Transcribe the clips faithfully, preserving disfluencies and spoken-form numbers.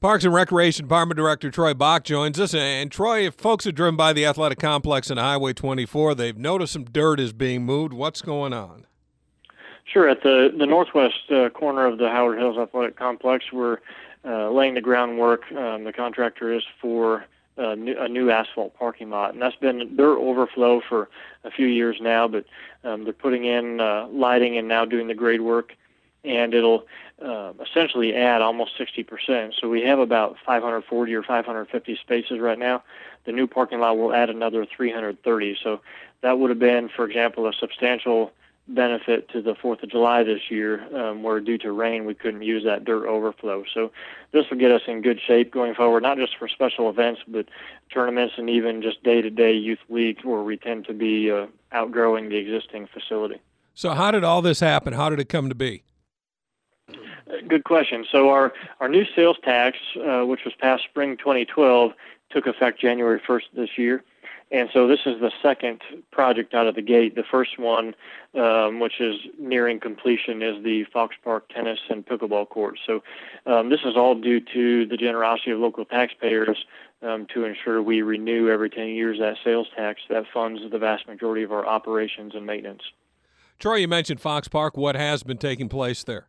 Parks and Recreation Department Director Troy Bach joins us. And Troy, if folks have driven by the athletic complex on Highway twenty-four, they've noticed some dirt is being moved. What's going on? Sure. At the, the northwest uh, corner of the Howard Hills Athletic Complex, we're uh, laying the groundwork. Um, the contractor is for uh, new, a new asphalt parking lot, and that's been dirt overflow for a few years now, but um, they're putting in uh, lighting and now doing the grade work, and it'll uh, essentially add almost sixty percent. So we have about five hundred forty or five hundred fifty spaces right now. The new parking lot will add another three hundred thirty. So that would have been, for example, a substantial benefit to the fourth of July this year, um, where due to rain we couldn't use that dirt overflow. So this will get us in good shape going forward, not just for special events, but tournaments and even just day-to-day youth leagues where we tend to be uh, outgrowing the existing facility. So how did all this happen? How did it come to be? Good question. So our, our new sales tax, uh, which was passed spring twenty twelve, took effect January first this year. And so this is the second project out of the gate. The first one, um, which is nearing completion, is the Fox Park tennis and pickleball courts. So um, this is all due to the generosity of local taxpayers um, to ensure we renew every ten years that sales tax that funds the vast majority of our operations and maintenance. Troy, you mentioned Fox Park. What has been taking place there?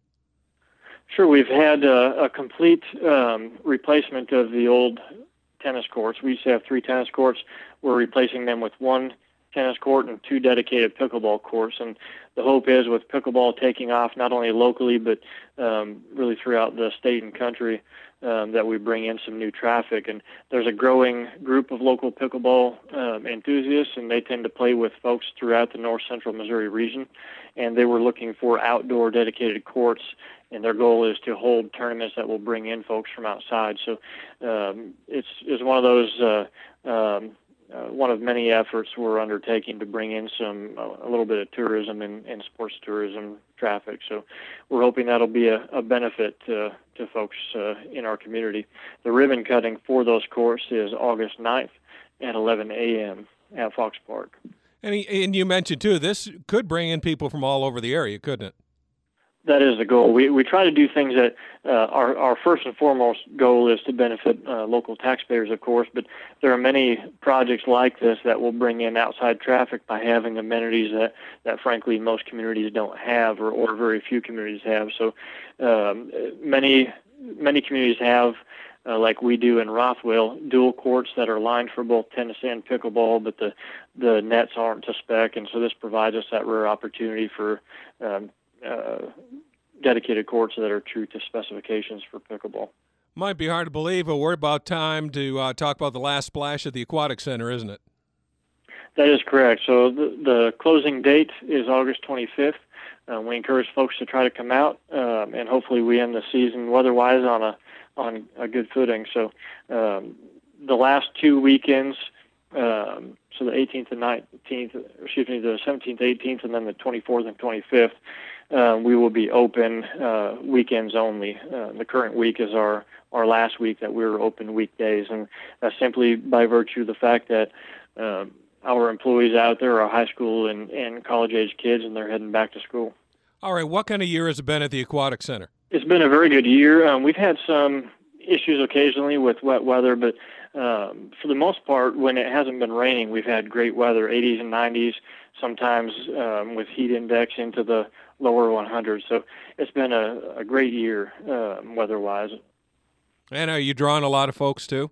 Sure. We've had a, a complete um, replacement of the old tennis courts. We used to have three tennis courts. We're replacing them with one tennis court and two dedicated pickleball courts. And the hope is, with pickleball taking off not only locally but um, really throughout the state and country, um, that we bring in some new traffic. And there's a growing group of local pickleball um, enthusiasts, and they tend to play with folks throughout the north central Missouri region. And they were looking for outdoor dedicated courts, and their goal is to hold tournaments that will bring in folks from outside. So um, it's, it's one of those uh, um, Uh, one of many efforts we're undertaking to bring in some uh, a little bit of tourism and, and sports tourism traffic. So we're hoping that'll be a, a benefit to, to folks uh, in our community. The ribbon cutting for those courts is August ninth at eleven a.m. at Fox Park. And, he, and you mentioned, too, this could bring in people from all over the area, couldn't it? That is the goal. We we try to do things that uh, our our first and foremost goal is to benefit uh, local taxpayers, of course. But there are many projects like this that will bring in outside traffic by having amenities that, that frankly most communities don't have, or, or very few communities have. So um, many many communities have, uh, like we do in Rothwell, dual courts that are lined for both tennis and pickleball, but the the nets aren't to spec, and so this provides us that rare opportunity for um, Uh, dedicated courts that are true to specifications for pickleball. Might be hard to believe, but we're about time to uh, talk about the last splash at the Aquatic Center, isn't it? That is correct. So the, the closing date is August twenty-fifth. Uh, we encourage folks to try to come out, um, and hopefully we end the season weather-wise on a on a good footing. So um, the last two weekends, um, so the eighteenth and nineteenth, excuse me, the seventeenth, eighteenth, and then the twenty-fourth and twenty-fifth. Uh, we will be open uh, weekends only. Uh, the current week is our, our last week that we were open weekdays, and that's simply by virtue of the fact that uh, our employees out there are high school and, and college-age kids, and they're heading back to school. All right, what kind of year has it been at the Aquatic Center? It's been a very good year. Um, we've had some issues occasionally with wet weather, but um, for the most part, when it hasn't been raining, we've had great weather, eighties and nineties, sometimes um, with heat index into the lower one hundreds. So it's been a, a great year um, weather-wise. And are you drawing a lot of folks, too?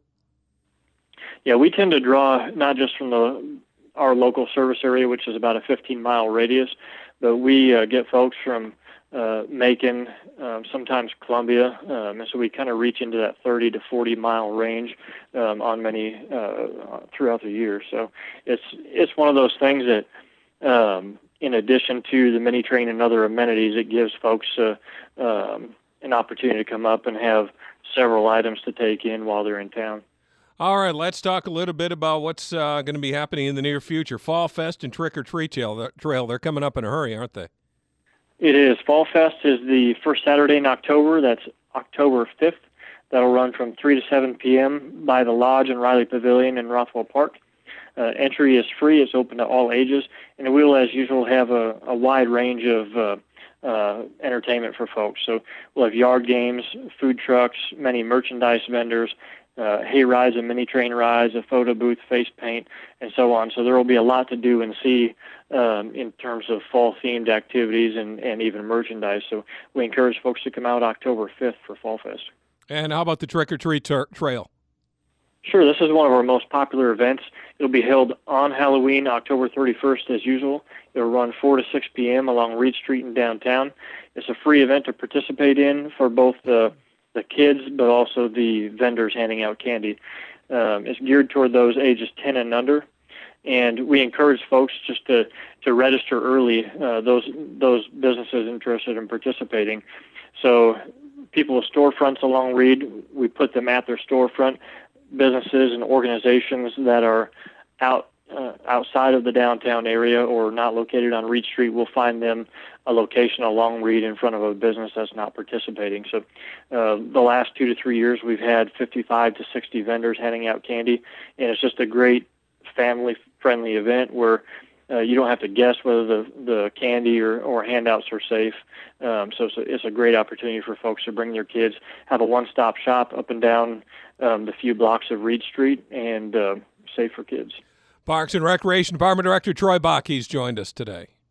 Yeah, we tend to draw not just from the our local service area, which is about a fifteen-mile radius, but we uh, get folks from uh, Macon, um, sometimes Columbia, um, and so we kind of reach into that thirty to forty-mile range um, on many uh, throughout the year. So it's it's one of those things that um, in addition to the mini train and other amenities, it gives folks uh, um, an opportunity to come up and have several items to take in while they're in town. All right, let's talk a little bit about what's uh, going to be happening in the near future. Fall Fest and Trick or Treat Trail, they're coming up in a hurry, aren't they? It is. Fall Fest is the first Saturday in October. That's October fifth. That'll run from three to seven p.m. by the Lodge and Riley Pavilion in Rothwell Park. Uh, entry is free. It's open to all ages. And we will, as usual, have a, a wide range of uh, uh, entertainment for folks. So we'll have yard games, food trucks, many merchandise vendors, uh, hay rides and mini train rides, a photo booth, face paint, and so on. So there will be a lot to do and see um, in terms of fall-themed activities and, and even merchandise. So we encourage folks to come out October fifth for Fall Fest. And how about the trick-or-treat ter- trail? Sure, this is one of our most popular events. It'll be held on Halloween, October thirty-first, as usual. It'll run four to six p.m. along Reed Street in downtown. It's a free event to participate in for both the the kids, but also the vendors handing out candy. Um, it's geared toward those ages ten and under, and we encourage folks just to, to register early, uh, those those businesses interested in participating. So people with storefronts along Reed, we put them at their storefront. Businesses and organizations that are out uh, outside of the downtown area or not located on Reed Street, we'll find them a location along Reed in front of a business that's not participating. So uh, the last two to three years, we've had fifty-five to sixty vendors handing out candy, and it's just a great family-friendly event where uh, you don't have to guess whether the, the candy or, or handouts are safe. Um, so it's a, it's a great opportunity for folks to bring their kids, have a one-stop shop up and down um, the few blocks of Reed Street, and uh, safe for kids. Parks and Recreation Department Director Troy Bach, he's joined us today.